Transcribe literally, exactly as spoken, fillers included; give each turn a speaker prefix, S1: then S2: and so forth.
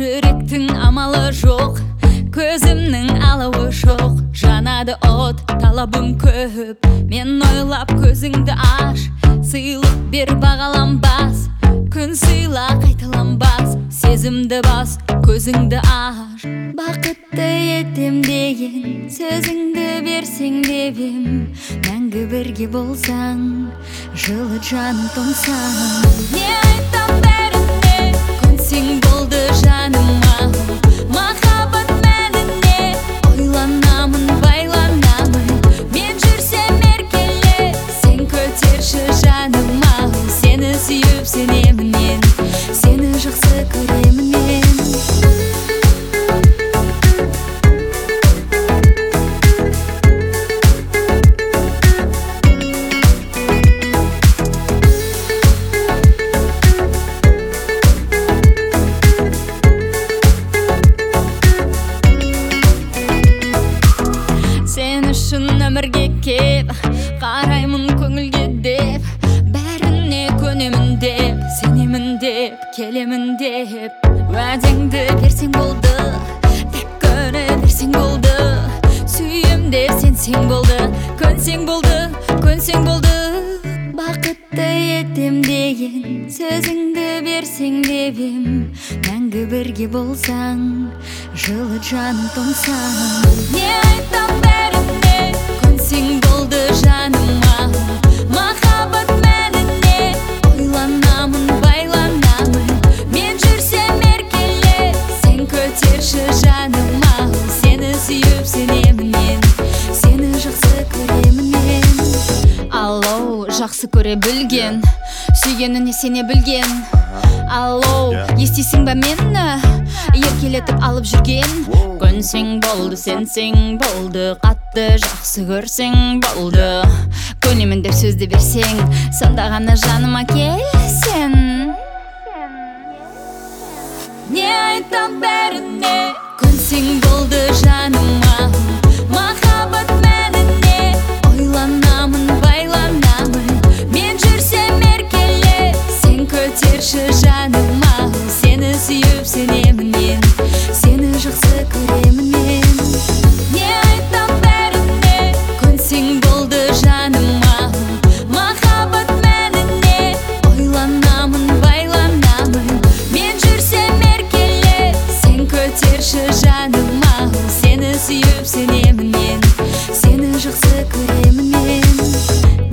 S1: жүректің амалы жоқ, көзімнің алауы жоқ. Жанады от, талабым көп, мен ойлап көзіңді аш. Сыйлық бер бағаланбас, күн сыйла қайталанбас. Сезімді бас, көзіңді аш. Бақытты етем деген сөзіңді берсең деп ем. Мәңгі бірге болсаң, жылы жаным тоңсаң. Не айтам бәріне, көнсең болды жаныма. Махаббат мәніне ойланамын, байланамын. Мен жүрсем еркеле, сен көтерші жаныма. Сені сүйіп сенемін мен, сені жақсы көремін мен. Сен үшін өмірге кеп, қараймын көңілге деп. Бәріне көнемін деп, сенемін деп, келемін деп. Уәдеңді берсең болды, тек көре берсең болды. Сүйем деп сенсең болды, көнсең болды, көнсең болды. Бақытты етем деген сөзіңді берсең деп ем. Мәңгі бірге болсаң, жылы жаным тоңсаң. Не айтам бәріне, көнсең болды жаныма. Махаббат мәніне ойланамын, байланамын. Мен жүрсем еркеле, сен көтерші жаныма. Сені сүйіп сенемін мен, сені жақсы көремін мен. Алло, жақсы көре білген, сүйгеніне сене білген. Алло, естисің ба мені, еркелетіп алып жүрген. Көнсең болды, сенсең болды, қатты жақсы көрсең болды. Көнемін деп сөзді берсең, сонда ғана жаныма келсең. Не айтам бәріне, көнсең болды жаныма. Махаббат мәніне ойланамын, байланамын. Мен жүрсем еркеле, сен көтерші жаныма. Сені сүйіп сенемін мен, сені жақсы көремін мен. Не айтам бәріне, көнсең болды жаныма. Махаббат мәніне ойланамын, байланамын. Мен жүрсем еркеле, сен көтерші жаныма. Сені сүйіп сенемін мен, сені жақсы көремін мен.